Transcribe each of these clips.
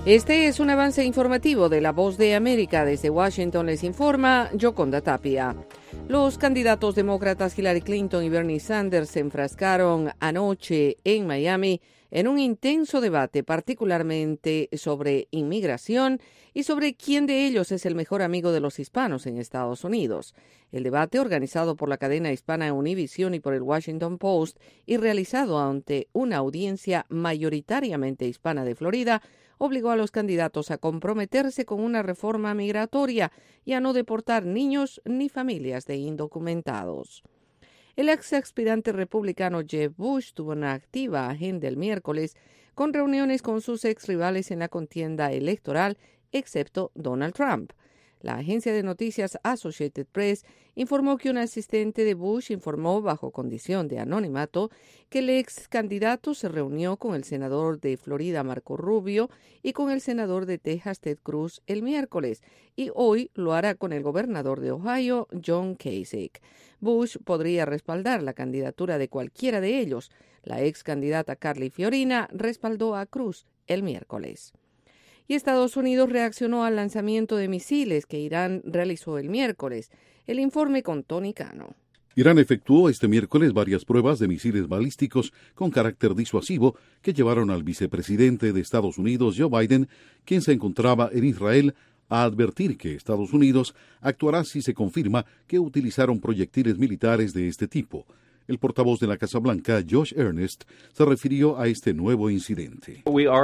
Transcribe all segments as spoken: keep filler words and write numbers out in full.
Este es un avance informativo de La Voz de América. Desde Washington les informa Yoconda Tapia. Los candidatos demócratas Hillary Clinton y Bernie Sanders se enfrascaron anoche en Miami en un intenso debate, particularmente sobre inmigración y sobre quién de ellos es el mejor amigo de los hispanos en Estados Unidos. El debate, organizado por la cadena hispana Univision y por el Washington Post y realizado ante una audiencia mayoritariamente hispana de Florida, obligó a los candidatos a comprometerse con una reforma migratoria y a no deportar niños ni familias de indocumentados. El ex aspirante republicano Jeb Bush tuvo una activa agenda el miércoles con reuniones con sus ex rivales en la contienda electoral, excepto Donald Trump. La agencia de noticias Associated Press informó que un asistente de Bush informó bajo condición de anonimato que el ex candidato se reunió con el senador de Florida Marco Rubio y con el senador de Texas Ted Cruz el miércoles y hoy lo hará con el gobernador de Ohio John Kasich. Bush podría respaldar la candidatura de cualquiera de ellos. La ex candidata Carly Fiorina respaldó a Cruz el miércoles. Y Estados Unidos reaccionó al lanzamiento de misiles que Irán realizó el miércoles. El informe con Tony Cano. Irán efectuó este miércoles varias pruebas de misiles balísticos con carácter disuasivo que llevaron al vicepresidente de Estados Unidos, Joe Biden, quien se encontraba en Israel, a advertir que Estados Unidos actuará si se confirma que utilizaron proyectiles militares de este tipo. El portavoz de la Casa Blanca, Josh Earnest, se refirió a este nuevo incidente.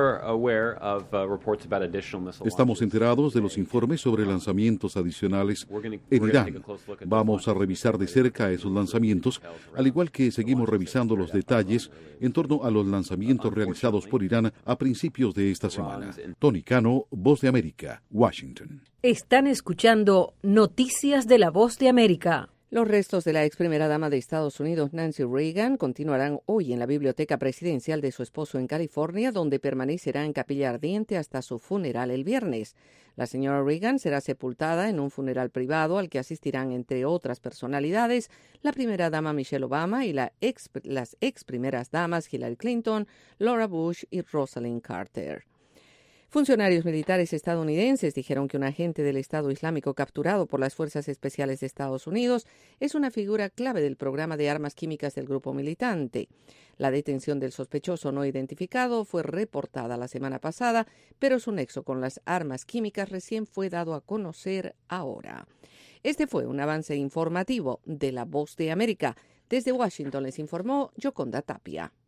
Estamos enterados de los informes sobre lanzamientos adicionales en Irán. Vamos a revisar de cerca esos lanzamientos, al igual que seguimos revisando los detalles en torno a los lanzamientos realizados por Irán a principios de esta semana. Tony Cano, Voz de América, Washington. Están escuchando Noticias de la Voz de América. Los restos de la ex primera dama de Estados Unidos, Nancy Reagan, continuarán hoy en la biblioteca presidencial de su esposo en California, donde permanecerá en capilla ardiente hasta su funeral el viernes. La señora Reagan será sepultada en un funeral privado al que asistirán, entre otras personalidades, la primera dama Michelle Obama y la ex, las ex primeras damas Hillary Clinton, Laura Bush y Rosalind Carter. Funcionarios militares estadounidenses dijeron que un agente del Estado Islámico capturado por las Fuerzas Especiales de Estados Unidos es una figura clave del programa de armas químicas del grupo militante. La detención del sospechoso no identificado fue reportada la semana pasada, pero su nexo con las armas químicas recién fue dado a conocer ahora. Este fue un avance informativo de La Voz de América. Desde Washington les informó Yoconda Tapia.